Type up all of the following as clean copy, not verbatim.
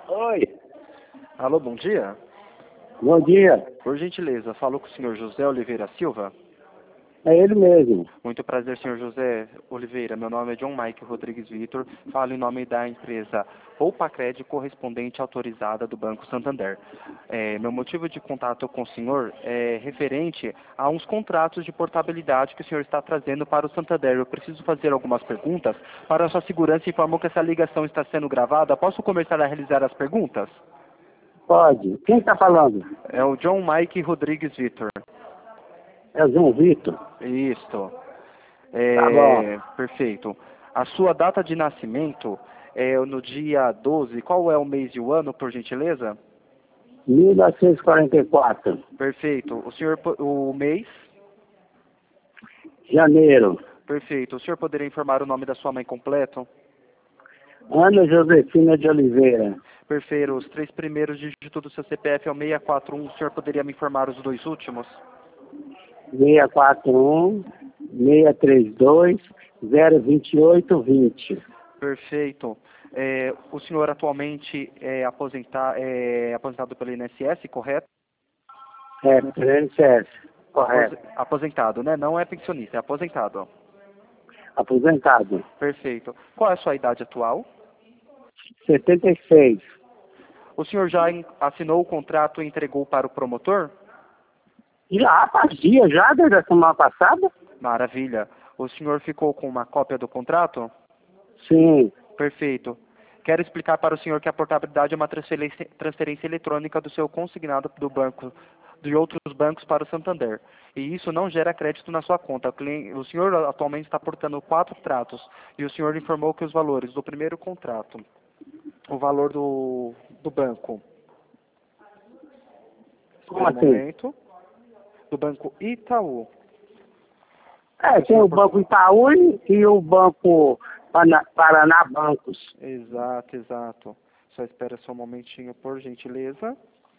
Oi, Alô, bom dia. bom dia. Por gentileza, falou com o senhor José Oliveira Silva? É ele mesmo. Muito prazer, senhor José Oliveira. Meu nome é John Mike Rodrigues Vitor. Falo em nome da empresa Poupacred, correspondente autorizada do Banco Santander. Meu motivo de contato com o senhor é referente a uns contratos de portabilidade que o senhor está trazendo para o Santander. Eu preciso fazer algumas perguntas para a sua segurança e informo que essa ligação está sendo gravada. Posso começar a realizar as perguntas? Pode. Quem está falando? É o John Mike Rodrigues Vitor. É o João Vitor. Isso. Tá bom. Perfeito. A sua data de nascimento é no dia 12. Qual é o mês e o ano, por gentileza? 1944. Perfeito. O mês? Janeiro. Perfeito. O senhor poderia informar o nome da sua mãe completo? Ana Josefina de Oliveira. Perfeito. Os 3 primeiros dígitos do seu CPF é o 641. O senhor poderia me informar os 2 últimos? 641 632 02820. Perfeito. O senhor atualmente é aposentado pelo INSS, correto? É, PNCS. Correto. Aposentado, né? Não é pensionista, é aposentado. Aposentado. Perfeito. Qual é a sua idade atual? 76. O senhor já assinou o contrato e entregou para o promotor? Já faz dia já, desde a semana passada? Maravilha. O senhor ficou com uma cópia do contrato? Sim. Perfeito. Quero explicar para o senhor que a portabilidade é uma transferência eletrônica do seu consignado do banco, de outros bancos para o Santander. E isso não gera crédito na sua conta. O senhor atualmente está portando 4 contratos e o senhor informou que os valores do primeiro contrato, o valor do banco, Como espera um assim? momento, do banco Itaú. Tem o Banco Itaú e o Banco Paraná Bancos. Exato, exato. Só espera só um momentinho, por gentileza.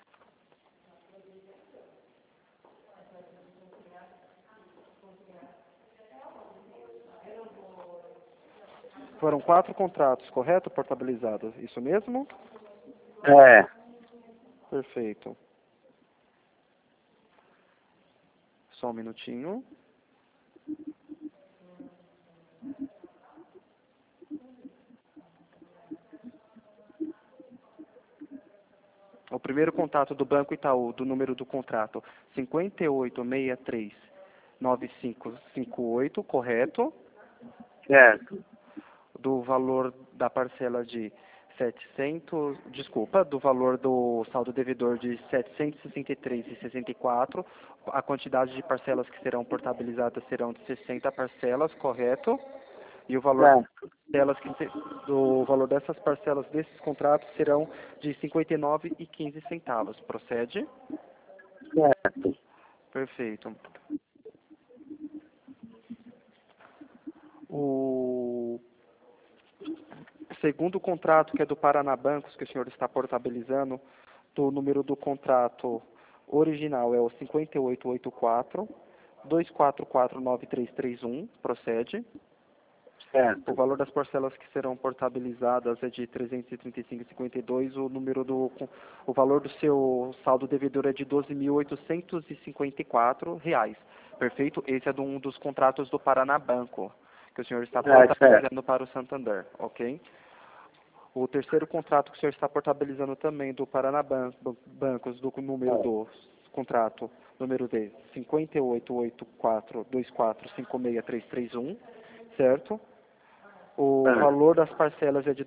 Foram 4 contratos, correto? Portabilizados. Isso mesmo? É. Perfeito. Só um minutinho. O primeiro contato do Banco Itaú, do número do contrato 5863-9558, correto? Certo. Do valor da parcela de 700, desculpa, do valor do saldo devedor de 763,64, a quantidade de parcelas que serão portabilizadas serão de 60 parcelas, correto? E o valor Certo. do valor dessas parcelas desses contratos serão de R$ 59,15. Procede? Certo. Perfeito. O segundo contrato, que é do Paraná Bancos, que o senhor está portabilizando, do número do contrato original é o 5884 2449331, procede. O Certo. valor das parcelas que serão portabilizadas é de 335,52. O valor do seu saldo devedor é de R$ 12.854. Perfeito? Esse é um dos contratos do Paraná Banco, que o senhor está Certo. portabilizando para o Santander, ok? O terceiro contrato que o senhor está portabilizando também do Paraná Bancos, do número do contrato, número de 588424563331, certo? O valor das parcelas é de R$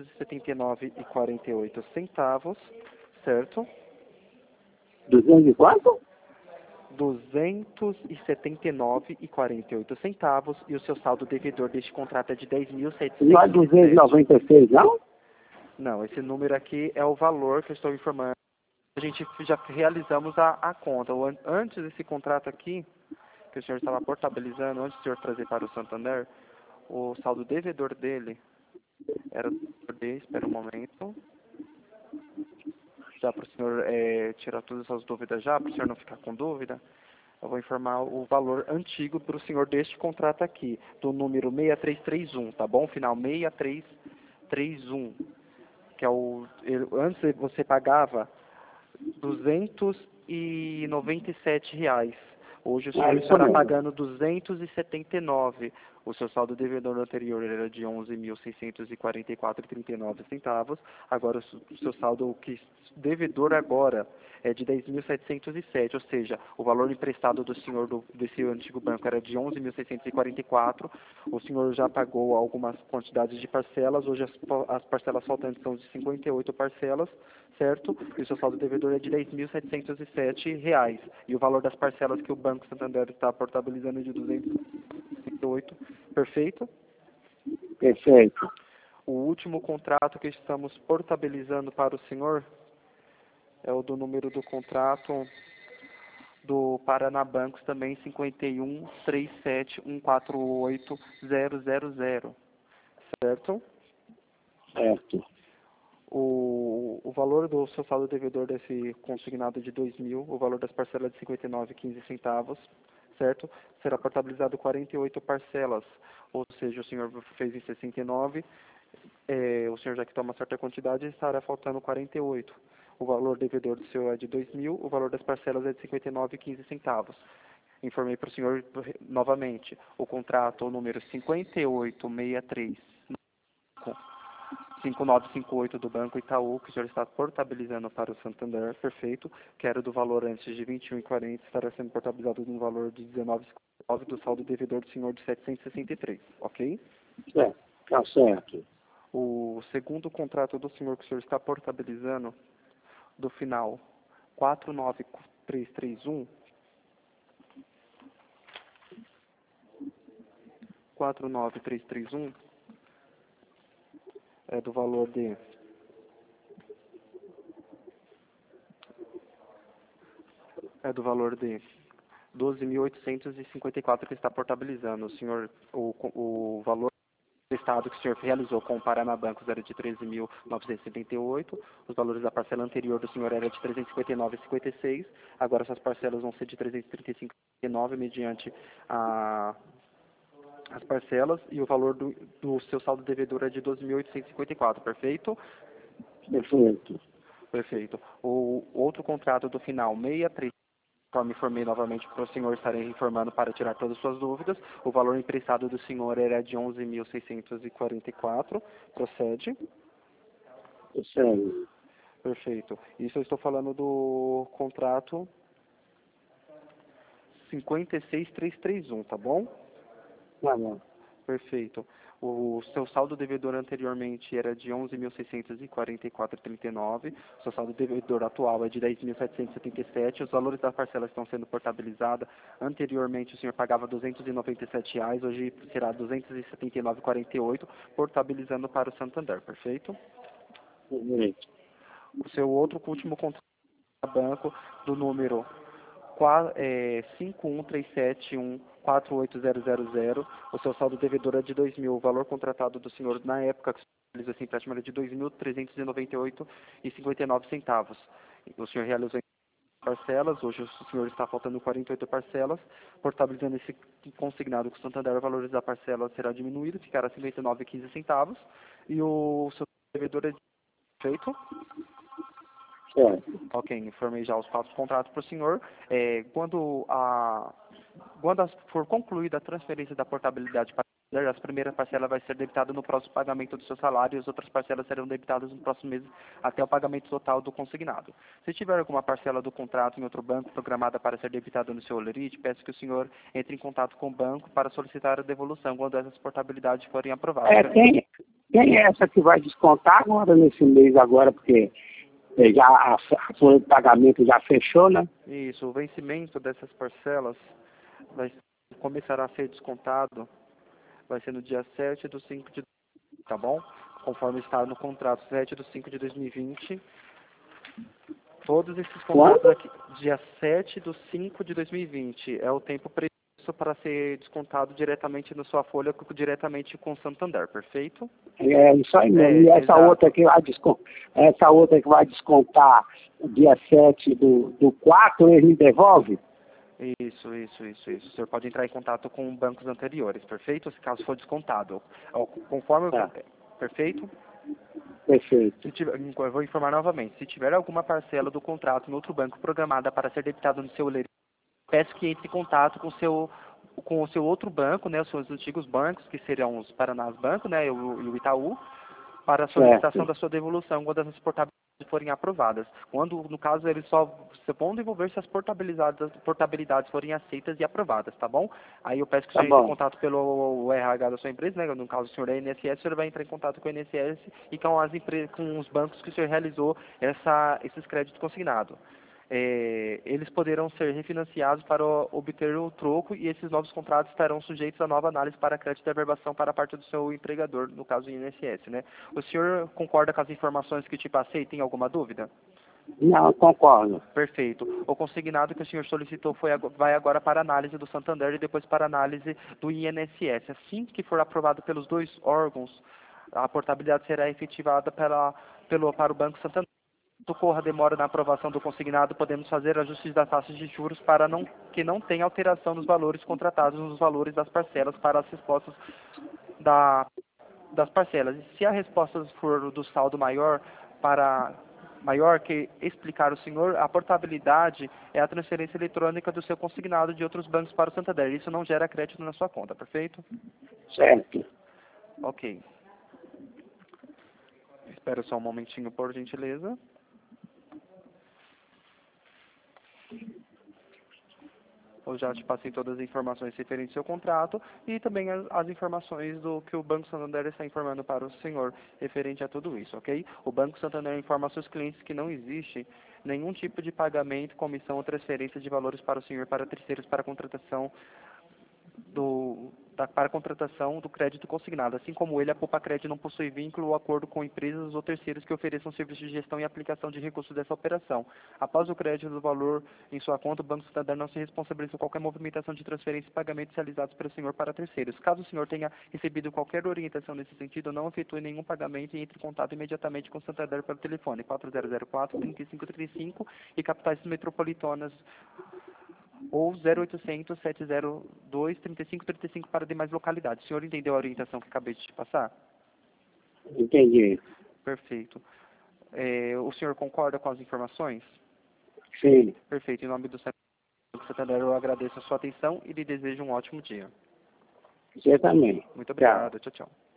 279,48, certo? 200 e quanto? R$ 279,48 e o seu saldo devedor deste contrato é de 10.707. Não é 296, não? Não, esse número aqui é o valor que eu estou informando. A gente já realizamos a conta. Antes desse contrato aqui, que o senhor estava portabilizando, antes do senhor trazer para o Santander, o saldo devedor dele era espera um momento, já para o senhor tirar todas as dúvidas já, para o senhor não ficar com dúvida, eu vou informar o valor antigo para o senhor deste contrato aqui, do número 6331, tá bom? Final 6331, que é antes você pagava R$ 297. Hoje o senhor isso estará mesmo. pagando R$ 279. O seu saldo devedor anterior era de R$ 11.644,39. Agora o seu saldo devedor agora é de 10.707, ou seja, o valor emprestado do senhor desse antigo banco era de 11.644. O senhor já pagou algumas quantidades de parcelas. Hoje as parcelas faltantes são de 58 parcelas, certo? E o seu saldo devedor é de R$ 10.707. E o valor das parcelas que o Banco Santander está portabilizando é de 268. Perfeito? Perfeito. O último contrato que estamos portabilizando para o senhor é o do número do contrato do Paraná Bancos, também 5137148000, certo? Certo. O valor do seu saldo devedor desse consignado é de 2.000, o valor das parcelas é de 59,15, certo? Será portabilizado 48 parcelas, ou seja, o senhor fez em 69, o senhor já quitou uma certa quantidade, estará faltando 48. O valor devedor do seu é de 2.000, o valor das parcelas é de 59,15. Informei para o senhor novamente, o contrato, o número 5958 do Banco Itaú, que o senhor está portabilizando para o Santander, perfeito, que era do valor antes de 21,40, estará sendo portabilizado no valor de 19,59 do saldo devedor do senhor de 763, ok? Tá certo. O segundo contrato do senhor que o senhor está portabilizando, do final 49331, 49331, é do valor de R$ 12.854 que está portabilizando. O senhor, o valor do estado que o senhor realizou com o Paraná Bancos era de 13.978. Os valores da parcela anterior do senhor era de 359,56. Agora essas parcelas vão ser de 335,9 mediante as parcelas, e o valor do seu saldo devedor é de 12.854, perfeito? Perfeito. Perfeito. O outro contrato do final 63, conforme informei novamente para o senhor, estarei informando para tirar todas as suas dúvidas. O valor emprestado do senhor era de 11.644, procede? Sério. Perfeito. Isso eu estou falando do contrato 56331, tá bom? Tá bom. Perfeito. O seu saldo devedor anteriormente era de 11.644,39. O seu saldo devedor atual é de 10.777. Os valores das parcelas estão sendo portabilizadas. Anteriormente o senhor pagava R$ 297, hoje será 279,48, portabilizando para o Santander, perfeito? Perfeito. O seu último contrato banco do número 513714800, o seu saldo devedor é de 2.000, o valor contratado do senhor na época que o senhor realizou esse empréstimo era de 2.398,59. O senhor realizou parcelas, hoje o senhor está faltando 48 parcelas, portabilizando esse consignado com o Santander, o valor da parcela será diminuído, ficará 59,15, e o seu devedor é feito. Certo. Ok, informei já os fatos do contrato para o senhor. Quando for concluída a transferência da portabilidade para as primeiras parcelas vai ser debitada no próximo pagamento do seu salário, e as outras parcelas serão debitadas no próximo mês até o pagamento total do consignado. Se tiver alguma parcela do contrato em outro banco programada para ser debitada no seu holerite, peço que o senhor entre em contato com o banco para solicitar a devolução quando essas portabilidades forem aprovadas. Quem é essa que vai descontar agora nesse mês agora, porque já a folha de pagamento já fechou, né? Isso, o vencimento dessas parcelas começará a ser descontado, vai ser no dia 7/5 de... Tá bom? Conforme está no contrato, 7/5 de 2020. Todos esses contratos aqui, dia 7/5 de 2020, é o tempo previsto para ser descontado diretamente na sua folha, diretamente com o Santander, perfeito? É isso aí mesmo. E essa exato. outra que vai descontar dia 7 do 4, ele me devolve? Isso. O senhor pode entrar em contato com bancos anteriores, perfeito? Se caso for descontado. Conforme... Tá. Perfeito? Perfeito. Se tiver, eu vou informar novamente. Se tiver alguma parcela do contrato no outro banco programada para ser debitada no seu leilão, peço que entre em contato com o seu outro banco, né, os seus antigos bancos, que seriam os Paranás Banco, né, e o Itaú, para a solicitação Certo. da sua devolução quando essas portabilidades forem aprovadas. Quando, no caso, eles só vão devolver se as portabilidades forem aceitas e aprovadas, tá bom? Aí eu peço que o Tá senhor entre em bom. contato pelo RH da sua empresa, né? No caso, o senhor é INSS, o senhor vai entrar em contato com o INSS e com os bancos que o senhor realizou esses créditos consignados. Eles poderão ser refinanciados para obter o troco e esses novos contratos estarão sujeitos a nova análise para crédito e averbação para a parte do seu empregador, no caso do INSS, né? O senhor concorda com as informações que te passei? Tem alguma dúvida? Não, concordo. Perfeito. O consignado que o senhor solicitou vai agora para análise do Santander e depois para análise do INSS. Assim que for aprovado pelos dois órgãos, a portabilidade será efetivada para o Banco Santander. Ocorra a demora na aprovação do consignado, podemos fazer ajustes das taxas de juros para que não tenha alteração dos valores contratados nos valores das parcelas para as respostas das parcelas. E se a resposta for do saldo maior que explicar ao senhor, a portabilidade é a transferência eletrônica do seu consignado de outros bancos para o Santander. Isso não gera crédito na sua conta, perfeito? Certo. Ok. Espera só um momentinho, por gentileza. Eu já te passei todas as informações referentes ao seu contrato e também as informações do que o Banco Santander está informando para o senhor referente a tudo isso, ok? O Banco Santander informa aos seus clientes que não existe nenhum tipo de pagamento, comissão ou transferência de valores para o senhor para terceiros para a contratação do crédito consignado. Assim como ele, a Poupa-Crédito não possui vínculo ou acordo com empresas ou terceiros que ofereçam serviços de gestão e aplicação de recursos dessa operação. Após o crédito do valor em sua conta, o Banco Santander não se responsabiliza por qualquer movimentação de transferência e pagamentos realizados pelo senhor para terceiros. Caso o senhor tenha recebido qualquer orientação nesse sentido, não efetue nenhum pagamento e entre em contato imediatamente com o Santander pelo telefone 4004-3535 e capitais metropolitanas ou 0800 702 3535 para demais localidades. O senhor entendeu a orientação que acabei de te passar? Entendi. Perfeito. O senhor concorda com as informações? Sim. Perfeito. Em nome do Santander, eu agradeço a sua atenção e lhe desejo um ótimo dia. Você também. Muito Tchau. obrigado. Tchau, tchau.